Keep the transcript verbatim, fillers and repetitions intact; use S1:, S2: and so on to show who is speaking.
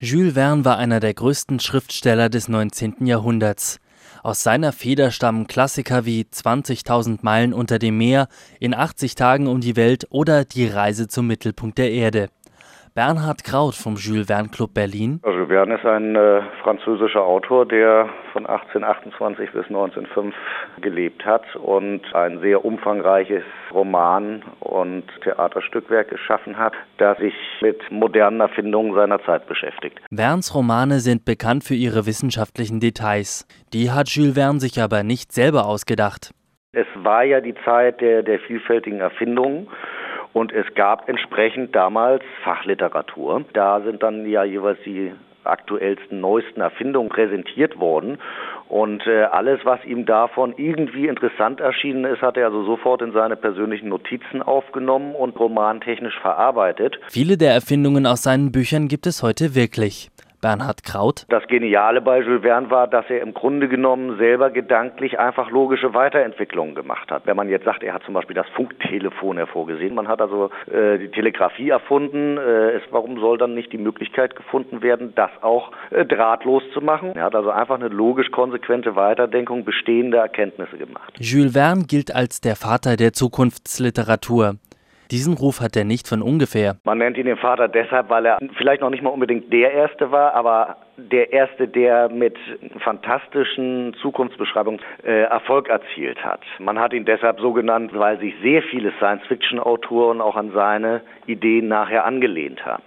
S1: Jules Verne war einer der größten Schriftsteller des neunzehnten Jahrhunderts. Aus seiner Feder stammen Klassiker wie zwanzigtausend Meilen unter dem Meer, In achtzig Tagen um die Welt oder Die Reise zum Mittelpunkt der Erde. Bernhard Kraut vom Jules Verne Club Berlin.
S2: Jules Verne ist ein äh, französischer Autor, der von achtzehnhundertachtundzwanzig bis neunzehnhundertfünf gelebt hat und ein sehr umfangreiches Roman- und Theaterstückwerk geschaffen hat, das sich mit modernen Erfindungen seiner Zeit beschäftigt.
S1: Vernes Romane sind bekannt für ihre wissenschaftlichen Details. Die hat Jules Verne sich aber nicht selber ausgedacht.
S2: Es war ja die Zeit der, der vielfältigen Erfindungen. Und es gab entsprechend damals Fachliteratur. Da sind dann ja jeweils die aktuellsten, neuesten Erfindungen präsentiert worden. Und äh, alles, was ihm davon irgendwie interessant erschienen ist, hat er also sofort in seine persönlichen Notizen aufgenommen und romantechnisch verarbeitet.
S1: Viele der Erfindungen aus seinen Büchern gibt es heute wirklich. Bernhard Kraut.
S2: Das Geniale bei Jules Verne war, dass er im Grunde genommen selber gedanklich einfach logische Weiterentwicklungen gemacht hat. Wenn man jetzt sagt, er hat zum Beispiel das Funktelefon hervorgesehen, man hat also äh, die Telegrafie erfunden, äh, es, warum soll dann nicht die Möglichkeit gefunden werden, das auch äh, drahtlos zu machen? Er hat also einfach eine logisch konsequente Weiterdenkung bestehender Erkenntnisse gemacht.
S1: Jules Verne gilt als der Vater der Zukunftsliteratur. Diesen Ruf hat er nicht von ungefähr.
S2: Man nennt ihn den Vater deshalb, weil er vielleicht noch nicht mal unbedingt der Erste war, aber der Erste, der mit fantastischen Zukunftsbeschreibungen äh, Erfolg erzielt hat. Man hat ihn deshalb so genannt, weil sich sehr viele Science-Fiction-Autoren auch an seine Ideen nachher angelehnt haben.